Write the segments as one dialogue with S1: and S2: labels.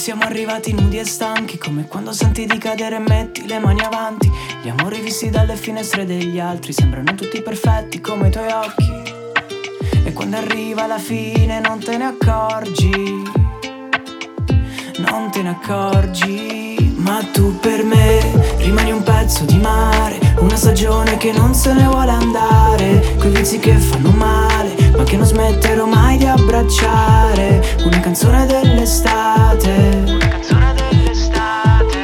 S1: siamo arrivati nudi e stanchi, come quando senti di cadere e metti le mani avanti. Gli amori visti dalle finestre degli altri sembrano tutti perfetti come i tuoi occhi. E quando arriva la fine non te ne accorgi, non te ne accorgi. Ma tu per me rimani un pezzo di mare, una stagione che non se ne vuole andare, quei vizi che fanno male ma che non smetterò mai di abbracciare. Una canzone dell'estate, una canzone dell'estate.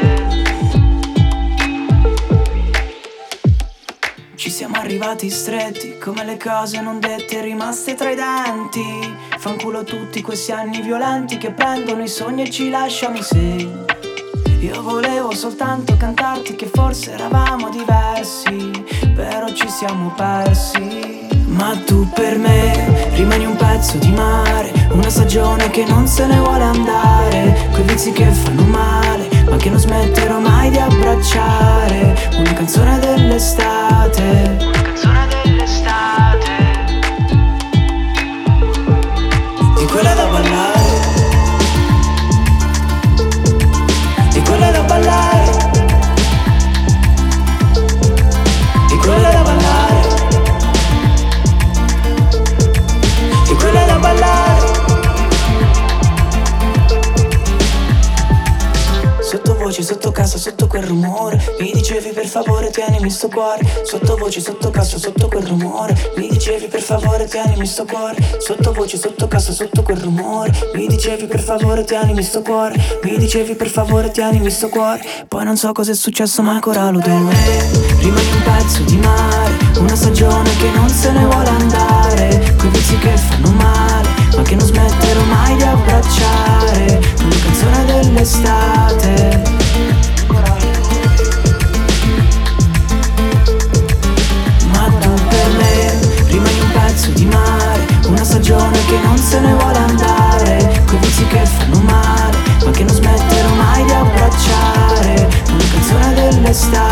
S1: Ci siamo arrivati stretti come le cose non dette rimaste tra i denti. Fanculo tutti questi anni violenti che prendono i sogni e ci lasciano i segni. Io volevo soltanto cantarti che forse eravamo diversi, però ci siamo persi. Ma tu per me rimani un pezzo di mare, una stagione che non se ne vuole andare, quei vizi che fanno male ma che non smetterò mai di abbracciare. Una canzone dell'estate, una canzone dell'estate. Di quella da ballare, di quella da ballare, di quella da ballare, di quella da ballare. Sottovoce, sotto casa, sotto quel rumore, mi dicevi per favore tienimi sto cuore. Sottovoce, sotto casa, sotto quel rumore, mi dicevi per favore tienimi sto cuore. Sottovoce, sotto casa, sotto quel rumore, mi dicevi per favore tienimi sto cuore. Mi dicevi per favore tienimi sto cuore. Poi non so cosa è successo ma ancora lo devo. Rimani un pezzo di mare, una stagione che non se ne vuole andare, quei vizi che fanno male ma che non smetterò mai di abbracciare. Una canzone dell'estate. Ma tu per me rimani un pezzo di mare, una stagione che non se ne vuole andare, quei vizi che fanno male ma che non smetterò mai di abbracciare. Una canzone dell'estate.